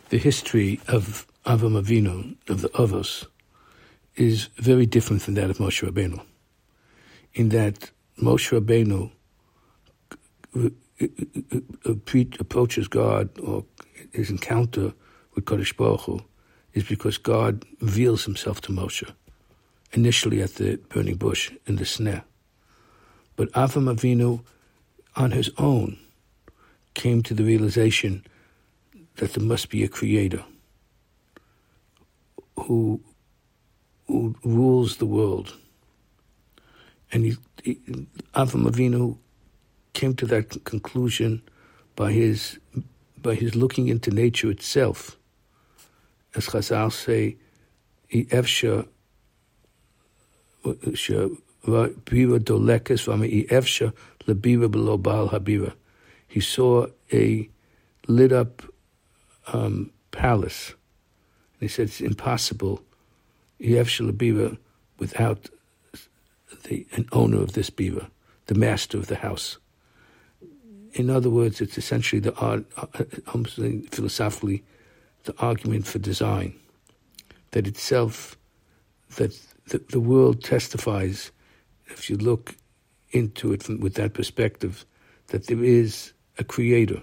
The history of Avram Avinu, of the Avos, is very different than that of Moshe Rabbeinu, in that Moshe Rabbeinu approaches God, or his encounter with Kodesh Baruch Hu is because God reveals himself to Moshe, initially at the burning bush in the sneh. But Avram Avinu, on his own, came to the realization that there must be a creator who rules the world. And Avram Avinu came to that conclusion by his looking into nature itself. As Chazal say, "Efsha bira dolekes v'ami efsha lebira below baal habira." He saw a lit up palace, and he said it's impossible efsha lebira without an owner of this bira, the master of the house. In other words, it's essentially philosophically, the argument for design, that the world testifies, if you look into it with that perspective, that there is a creator.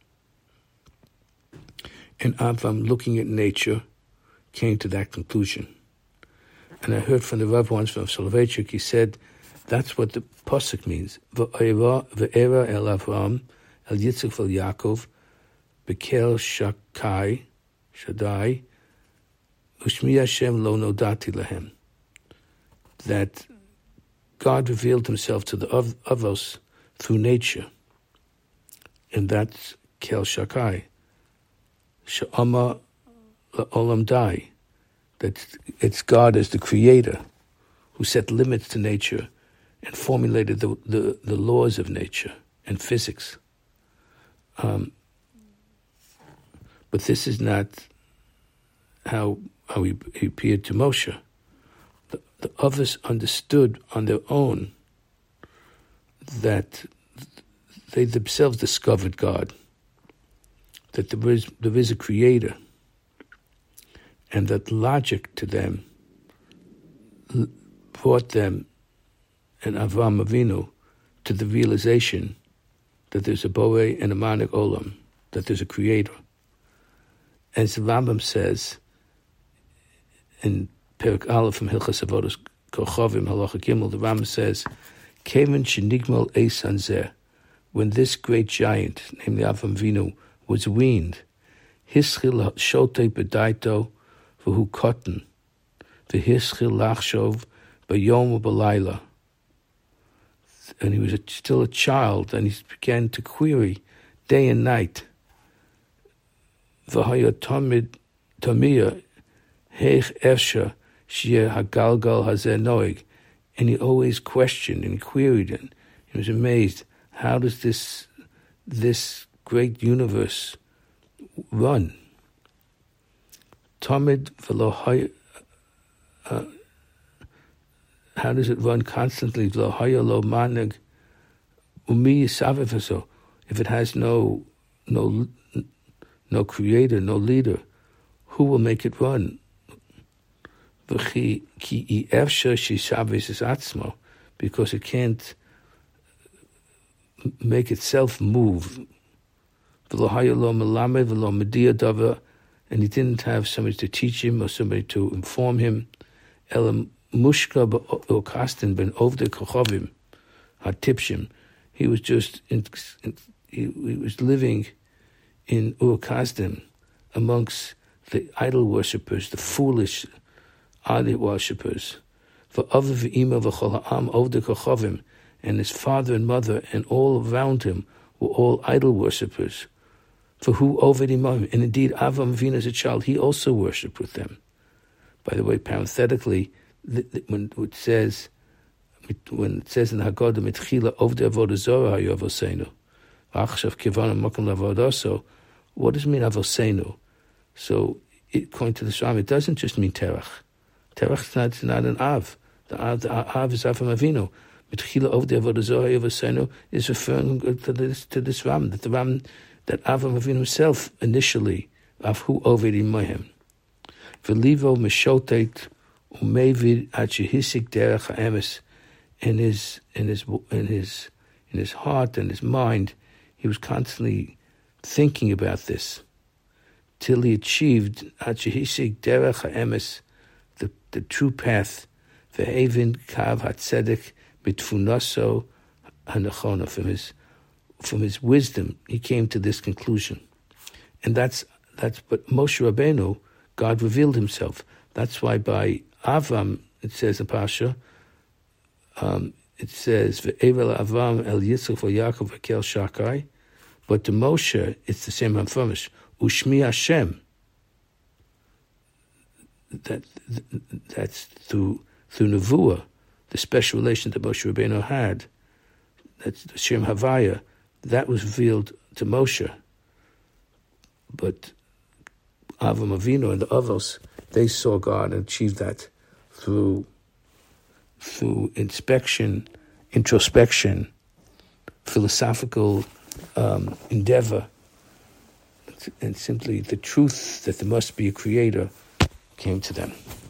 And Avram, looking at nature, came to that conclusion. And I heard from the Rav once, from Soloveitchik, he said, that's what the pasuk means. Ve'era el Avram, el Yitzchak vel Yaakov, bekel Shaddai, ushmi Hashem lo nodati lahem. That God revealed himself to the Avos through nature. And that's Kel Shakai. Sha'ama la'olam dai. That it's God as the creator who set limits to nature and formulated the laws of nature and physics. But this is not how he appeared to Moshe. The others understood on their own that they themselves discovered God, that there is a creator, and that logic to them brought them and Avram Avinu to the realization that there's a Borei and a Manik Olam, that there's a creator. As the Rambam says in Perak Aleph from Hilchas Avodos Kochavim Halacha Gimel, the Rambam says, Kevan shenigmal eisan zeh, when this great giant, namely Avram Avinu, was weaned, hischil shotei bedaito v'hu kotten, v'hischil lachshov b'yom u'b'layla. And he was still a child, and he began to query day and night. V'haya tamiyah heich efsha sheyeh hagalgal hazeh noeg. And he always questioned and queried, and he was amazed. How does this great universe run? Tamid v'lo how does it run constantly? V'lo haya lo maneg umi yisavev. If it has no creator, no leader, who will make it run? Because it can't make itself move. And he didn't have somebody to teach him or somebody to inform him. He was just he was living in Ur-Kasdim amongst the idol worshippers, the foolish idol worshippers. And his father and mother and all around him were all idol worshippers. For who over him? And indeed, Avram Avinu as a child, he also worshipped with them. By the way, parenthetically, when it says in the Haggadah, "Mitchila ovdei avodah zorah hayu avoseinu, v'achshav kivanu makom lavodaso," what does it mean avoseinu? So, according to the Shram, it doesn't just mean terach. Terach is not an av. The av is Avram Avinu. Mitchila ovdei avodah zorah hayu avoseinu is referring to this Ram, that Avram Avinu himself initially Avhu Oved Imohem. V'livo Meshotet Umevid Ad Shehisik Derech HaEmes. In his heart and his mind, he was constantly thinking about this, till he achieved Ad Shehisik Derech HaEmes, the true path, Ve'evin Kav HaTzedek B'tfunaso HaNechona. From his wisdom, he came to this conclusion. And that's but Moshe Rabbeinu, God revealed himself. That's why by Avram, it says in Pasha, it says, Ve'evel Avram El Yitzchak Yaakov V'kel Shakai, but to Moshe, it's the same Hamfamish, Ushmi Hashem. That's through Nevuah, the special relation that Moshe Rabbeinu had. That's the Shem Havaya. That was revealed to Moshe. But Avram Avinu and the Avos, they saw God and achieved that through inspection, introspection, philosophical endeavor, and simply the truth that there must be a creator came to them.